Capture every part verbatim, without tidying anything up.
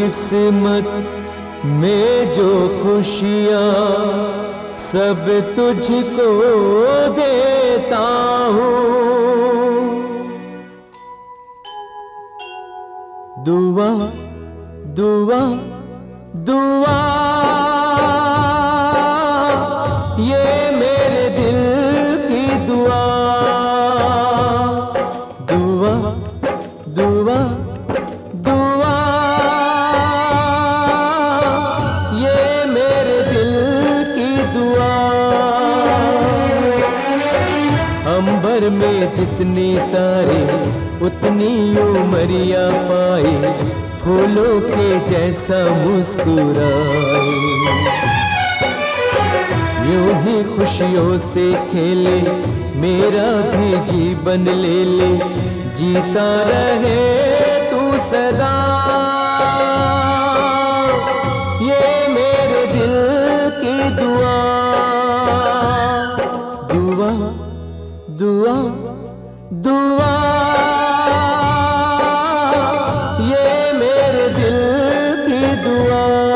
किस्मत में जो खुशियाँ सब तुझको देता हूँ। दुआ दुआ दुआ ये मेरे दिल की दुआ, दुआ दुआ दुआ ये मेरे दिल की दुआ। अंबर में जितने तारे उतनी उमरिया पाए, फूलों के जैसा मुस्कुराए। यूं ही खुशियों से खेले मेरा भी जीवन ले ले, जीता रहे तू सदा। ये मेरे दिल की दुआ, दुआ दुआ दुआ ये मेरे दिल की दुआ।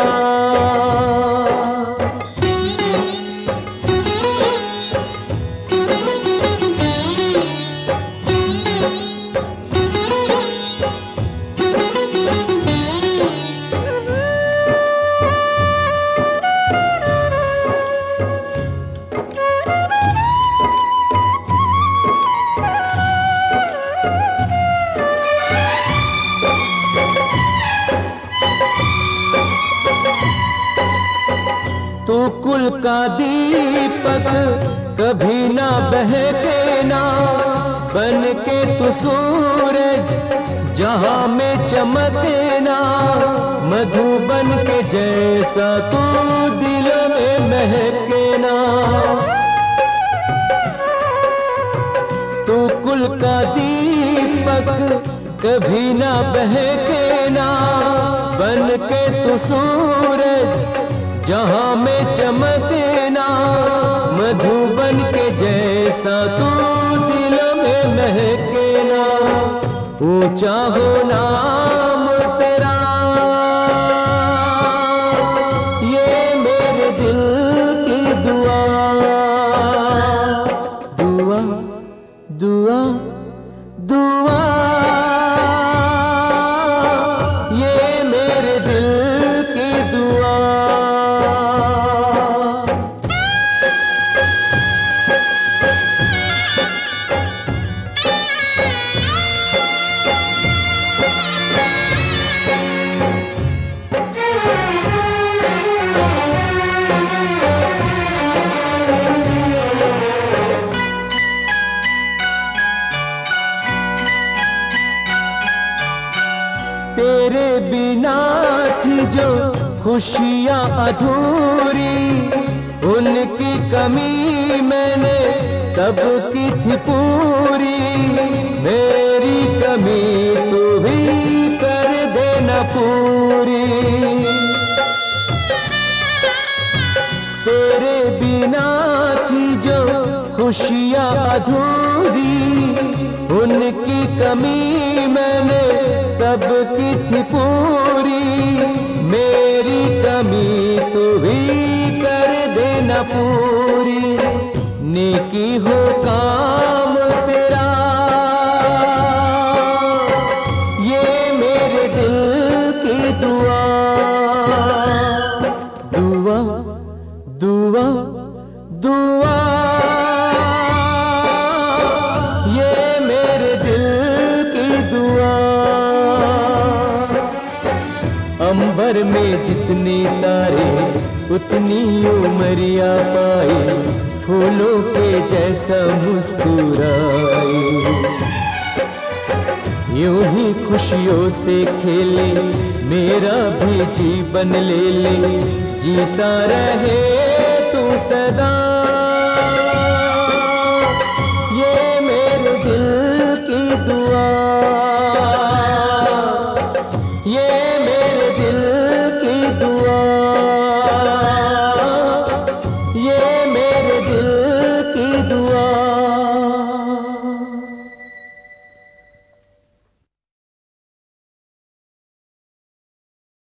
तू कुल का दीपक कभी ना बहके ना, बन के तू सूरज जहां में चमके ना। मधुबन के जैसा तू दिल में महके ना। तू कुल का दीपक कभी ना बहके ना, बन के तू सूरज जहां में चमके ना। मधुबन के जैसा तू दिल में महके ना। ऊंचा हो नाम तेरा ये मेरे दिल की दुआ, दुआ दुआ दुआ ये मेरे दिल की दुआ। तेरे बिना थी जो खुशियाँ अधूरी, उनकी कमी मैंने तब की थी पूरी। मेरी कमी तू भी कर देना पूरी। तेरे बिना थी जो खुशियाँ अधूरी, उनकी कमी मैंने तब की थी पूरी। मेरी कमी तू भी कर देना पूरी। नेकी हो काम तेरा ये मेरे दिल की दुआ, दुआ दुआ दुआ ये मेरे दिल की दुआ। अंबर में जितने तारे उतनी उमरिया पाए, फूलों के जैसा मुस्कुराए। यूं ही खुशियों से खेले मेरा भी जीवन ले ले, जीता रहे तू सदा। ये मेरे दिल की दुआ, ये मेरे दिल की दुआ, ये मेरे दिल